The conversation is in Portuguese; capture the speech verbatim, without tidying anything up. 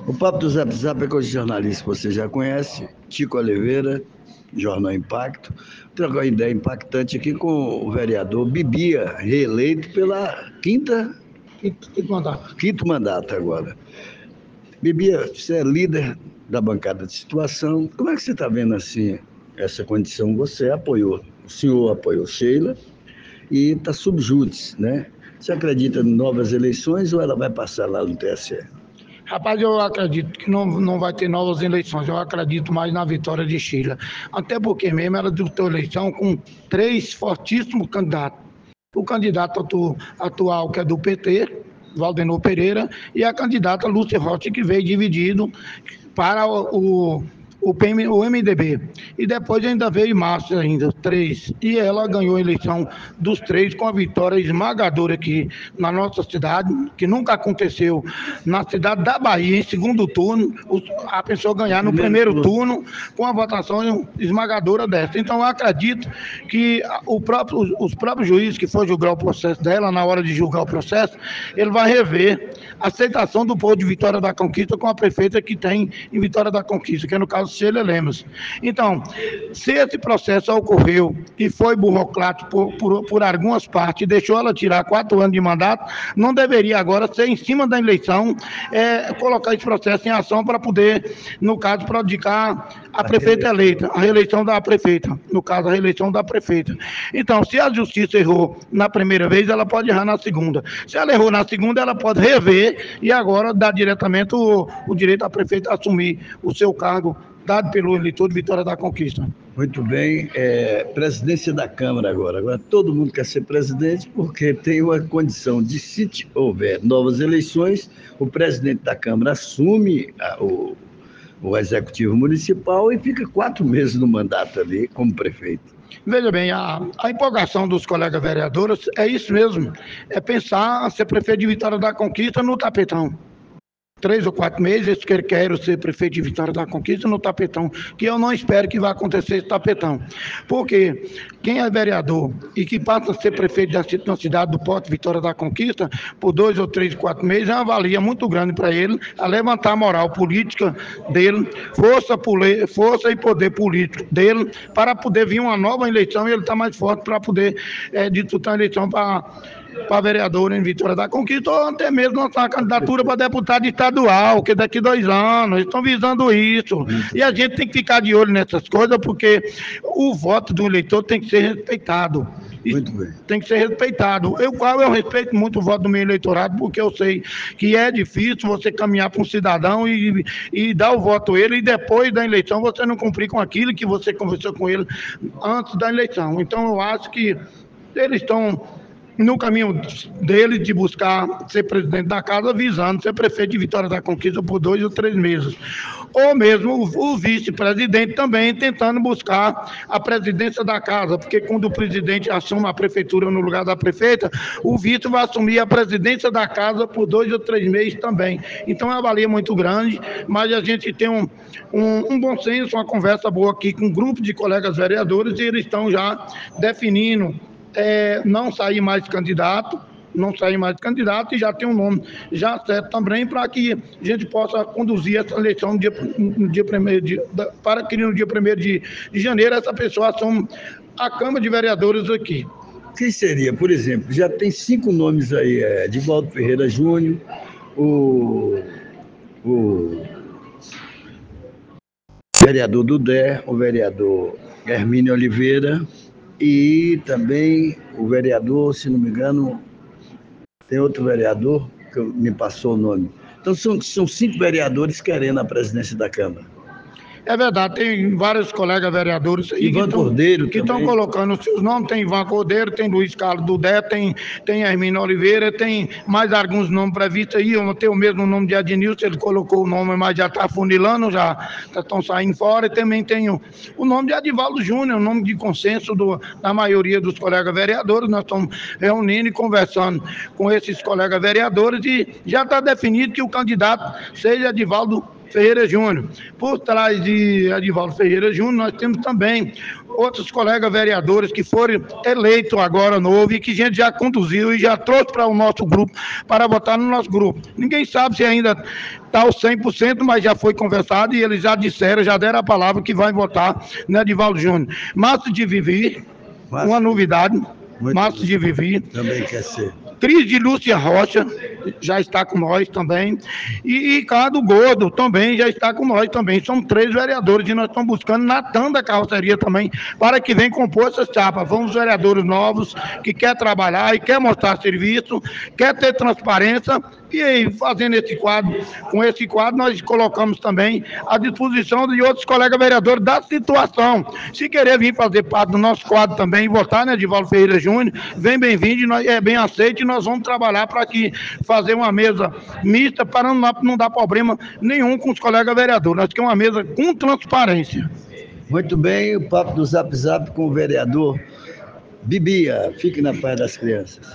O Papo do Zap Zap é com os jornalistas que você já conhece, Tico Oliveira, Jornal Impacto. Trocar uma ideia impactante aqui com o vereador Bibia, reeleito pela quinta, Quinto, quinto mandato. quinto mandato agora. Bibia, você é líder da bancada de situação. Como é que você está vendo assim essa condição? Você apoiou, o senhor apoiou Sheila e está sub júdice, né? Você acredita em novas eleições ou ela vai passar lá no T S E? Rapaz, eu acredito que não, não vai ter novas eleições, eu acredito mais na vitória de Sheila. Até porque mesmo ela disputou eleição com três fortíssimos candidatos. O candidato atu, atual, que é do P T, Valdenor Pereira, e a candidata Lúcia Rocha, que veio dividido para o, o O, P M, o M D B, e depois ainda veio Márcia, ainda, três, e ela ganhou a eleição dos três com a vitória esmagadora aqui na nossa cidade, que nunca aconteceu na cidade da Bahia, em segundo turno, a pessoa ganhar no primeiro turno com a votação esmagadora dessa. Então eu acredito que o próprio, os próprios juízes que for julgar o processo dela, na hora de julgar o processo, ele vai rever a aceitação do povo de Vitória da Conquista com a prefeita que tem em Vitória da Conquista, que é no caso Sheila Lemos. Então, se esse processo ocorreu e foi burocrático por, por, por algumas partes e deixou ela tirar quatro anos de mandato, não deveria agora ser em cima da eleição é, colocar esse processo em ação para poder, no caso, prejudicar a prefeita eleita, a reeleição da prefeita, no caso, a reeleição da prefeita. Então, se a justiça errou na primeira vez, ela pode errar na segunda. Se ela errou na segunda, ela pode rever e agora dar diretamente o, o direito à prefeita a assumir o seu cargo dado pelo eleitor de Vitória da Conquista. Muito bem, é, presidência da Câmara agora. Agora todo mundo quer ser presidente porque tem uma condição de, se houver novas eleições, o presidente da Câmara assume a, o, o executivo municipal e fica quatro meses no mandato ali como prefeito. Veja bem, a, a empolgação dos colegas vereadores é isso mesmo, é pensar ser prefeito de Vitória da Conquista no tapetão. Três ou quatro meses que eu quero ser prefeito de Vitória da Conquista no tapetão, que eu não espero que vá acontecer esse tapetão. Porque quem é vereador e que passa a ser prefeito da cidade do Porto Vitória da Conquista, por dois ou três, quatro meses, é uma valia muito grande para ele, a levantar a moral política dele, força, força e poder político dele, para poder vir uma nova eleição e ele está mais forte para poder é, disputar a eleição para... para vereador em Vitória da Conquista, ou até mesmo lançar uma candidatura para deputado estadual, que daqui a dois anos, eles estão visando isso. E a gente tem que ficar de olho nessas coisas, porque o voto do eleitor tem que ser respeitado. Muito bem. Tem que ser respeitado. Eu, qual eu respeito muito o voto do meu eleitorado, porque eu sei que é difícil você caminhar para um cidadão e, e dar o voto a ele, e depois da eleição você não cumprir com aquilo que você conversou com ele antes da eleição. Então eu acho que eles estão no caminho dele de buscar ser presidente da casa, visando ser prefeito de Vitória da Conquista por dois ou três meses. Ou mesmo o, o vice-presidente também tentando buscar a presidência da casa, porque quando o presidente assume a prefeitura no lugar da prefeita, o vice vai assumir a presidência da casa por dois ou três meses também. Então é uma valia muito grande, mas a gente tem um, um, um bom senso, uma conversa boa aqui com um grupo de colegas vereadores, e eles estão já definindo É, não sair mais candidato, não sair mais candidato, e já tem um nome já certo também para que a gente possa conduzir essa eleição no dia, no dia primeiro de, para que no dia primeiro de, de janeiro essa pessoa assuma a Câmara de Vereadores aqui. Quem seria, por exemplo, já tem cinco nomes aí, é, Divaldo Ferreira Júnior, o, o vereador Dudé, o vereador Hermínio Oliveira, e também o vereador, se não me engano, tem outro vereador que me passou o nome. Então são, são cinco vereadores querendo a presidência da Câmara. É verdade, tem vários colegas vereadores aí Ivan que Cordeiro estão colocando os seus nomes. Tem Ivan Cordeiro, tem Luiz Carlos Dudé, tem, tem Hermínio Oliveira, tem mais alguns nomes previstos aí. Eu não tenho o mesmo nome de Adnilson, ele colocou o nome, mas já está funilando, já estão saindo fora. E também tem o, o nome de Adivaldo Júnior, o nome de consenso do, da maioria dos colegas vereadores. Nós estamos reunindo e conversando com esses colegas vereadores, e já está definido que o candidato seja Adivaldo Ferreira Júnior. Por trás de Edivaldo Ferreira Júnior, nós temos também outros colegas vereadores que foram eleitos agora novo e que a gente já conduziu e já trouxe para o nosso grupo, para votar no nosso grupo. Ninguém sabe se ainda está aos cem por cento, mas já foi conversado e eles já disseram, já deram a palavra que vai votar no Edivaldo Júnior. Márcio de Vivi, Márcio. Uma novidade, muito Márcio bem. de Vivi. Também quer ser. Cris de Lúcia Rocha já está com nós também, e Ricardo Gordo também já está com nós também. São três vereadores e nós estamos buscando Natan da Carroceria também, para que venha compor essa chapa. Vamos vereadores novos que quer trabalhar e quer mostrar serviço, quer ter transparência, e aí, fazendo esse quadro, com esse quadro, nós colocamos também à disposição de outros colegas vereadores da situação. Se querer vir fazer parte do nosso quadro também e votar, né, Edivaldo Ferreira Júnior, vem bem-vindo, é bem aceito e nós vamos trabalhar para que fazer uma mesa mista para não, não dar problema nenhum com os colegas vereadores. Nós queremos uma mesa com transparência. Muito bem, o papo do Zap Zap com o vereador Bibia. Fique na paz das crianças.